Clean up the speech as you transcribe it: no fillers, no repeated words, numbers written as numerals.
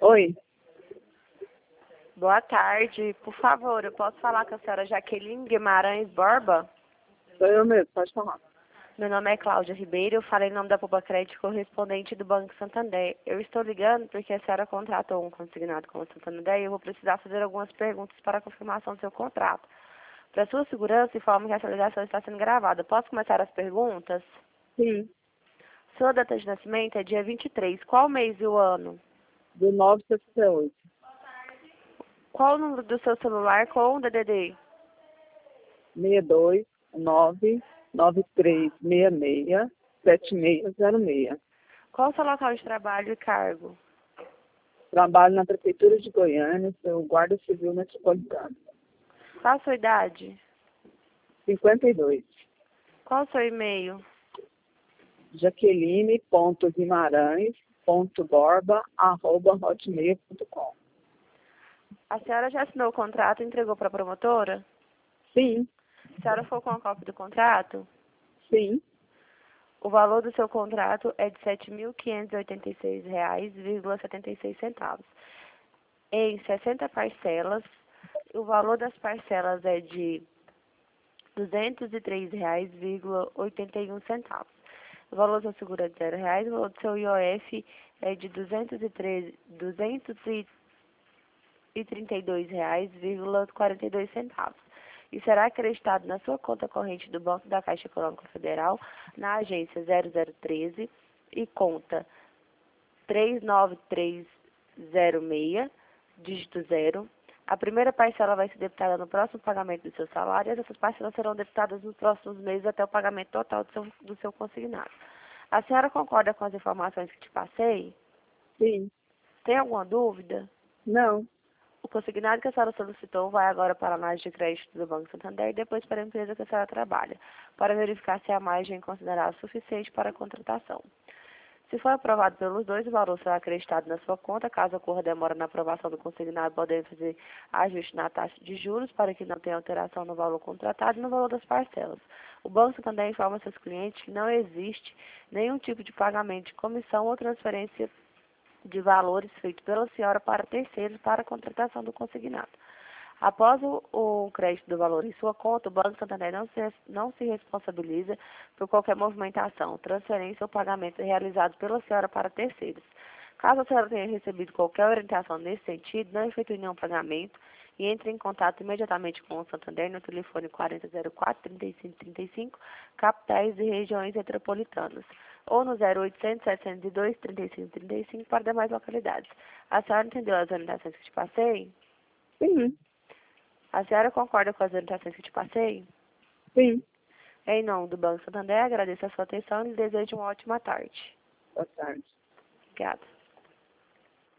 Oi, Boa tarde. Por favor, eu posso falar com a senhora Jaqueline Guimarães Borba? sou eu mesmo, pode falar. Meu nome é Cláudia Ribeiro, eu falei em nome da Poupa Crédito, correspondente do Banco Santander. Eu estou ligando porque a senhora contratou um consignado com o Santander e eu vou precisar fazer algumas perguntas para a confirmação do seu contrato. Para sua segurança, informo que essa ligação está sendo gravada. Posso começar as perguntas? Sim, Sua data de nascimento é dia 23. Qual mês e o ano? do 968. Qual o número do seu celular com o DDD? 62 9 9366 7606. Qual o seu local de trabalho e cargo? Trabalho na Prefeitura de Goiânia, sou guarda civil metropolitano. Qual a sua idade? 52. Qual o seu e-mail? Jaqueline.guimarães.borba@hotmail.com. A senhora já assinou o contrato e entregou para a promotora? Sim, A senhora for com a cópia do contrato? sim, O valor do seu contrato é de R$ 7.586,76. Em 60 parcelas, o valor das parcelas é de R$ 203,81. O valor do seu seguro é de R$ 0, o valor do seu IOF é de R$ 232,42. E será acreditado na sua conta corrente do Banco da Caixa Econômica Federal, na agência 0013 e conta 39306, dígito 0. A primeira parcela vai ser debitada no próximo pagamento do seu salário e as outras parcelas serão debitadas nos próximos meses até o pagamento total do seu consignado. A senhora concorda com as informações que te passei? sim. Tem alguma dúvida? Não, O consignado que a senhora solicitou vai agora para a análise de crédito do Banco Santander e depois para a empresa que a senhora trabalha, para verificar se a margem é considerada suficiente para a contratação. Se for aprovado pelos dois, o valor será acreditado na sua conta. Caso ocorra demora na aprovação do consignado, podemos fazer ajuste na taxa de juros para que não tenha alteração no valor contratado e no valor das parcelas. O Banco Santander informa seus clientes que não existe nenhum tipo de pagamento de comissão ou transferência de valores feito pela senhora para terceiros para a contratação do consignado. Após o crédito do valor em sua conta, o Banco Santander não se responsabiliza por qualquer movimentação, transferência ou pagamento realizado pela senhora para terceiros. Caso a senhora tenha recebido qualquer orientação nesse sentido, não efetue nenhum pagamento e entre em contato imediatamente com o Santander no telefone 4004-3535, capitais e regiões metropolitanas, ou no 0800-702-3535 para demais localidades. A senhora entendeu as orientações que te passei? sim, A senhora concorda com as orientações que te passei? sim. Em nome do Banco Santander, agradeço a sua atenção e lhe desejo uma ótima tarde. Boa tarde. Obrigada.